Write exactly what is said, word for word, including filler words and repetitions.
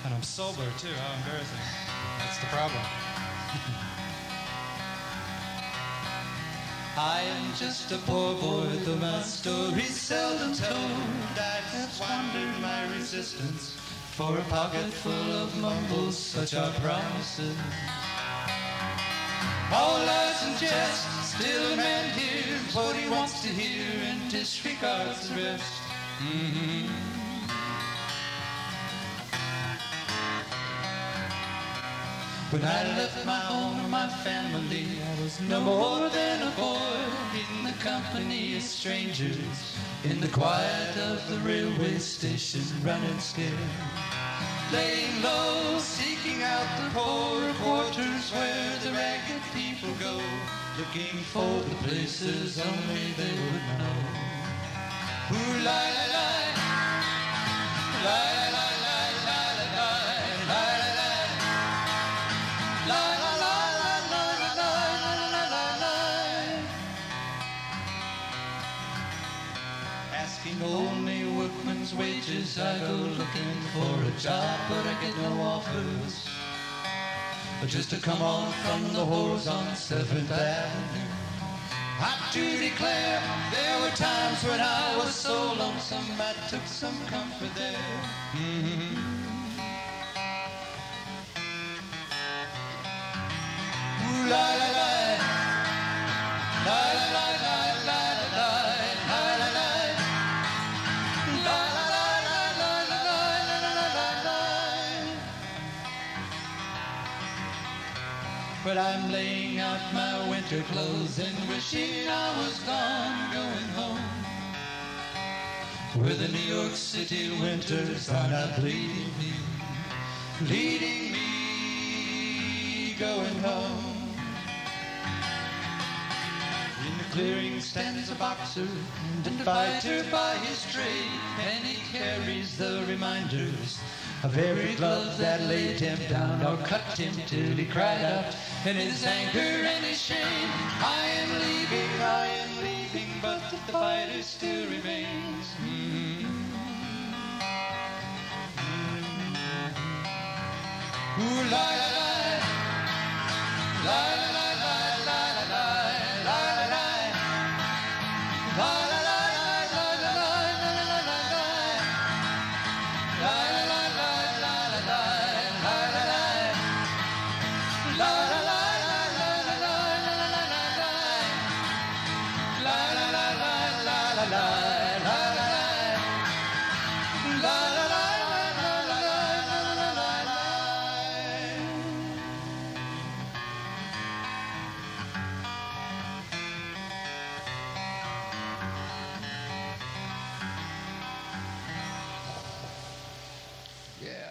And I'm sober, too. How embarrassing. That's the problem. I am just a poor boy, though my story's seldom told. I've squandered my resistance for a pocket full of mumbles, such are promises. All lies and jest, still a man hears what he wants to hear and disregards the rest. Mm-hmm. When I left my home and my family, I was no more than a boy in the company of strangers, in the quiet of the railway station, running scared, laying low, seeking out the poorer quarters where the ragged people go, looking for the places only they would know. Ooh, la la la, la la la. Only workman's wages, I go looking for a job, but I get no offers. Just to come on from the whores on seventh Avenue. I do declare, there were times when I was so lonesome, I took some comfort there. Mm-hmm. Ooh, la la la, la la la la la la la la la. But I'm laying out my winter clothes and wishing I was gone, going home, where the New York City winters are not leading me, leading me, going home. In the clearing stands a boxer and a fighter by his trade, and he carries the reminders of every glove that laid him down or cut him till he cried out in his anger and his shame, I am leaving, I am leaving, but the fighter still remains. Mm-hmm. Mm-hmm. Ooh, la la la, la la la la la la la la la la la la. Yeah.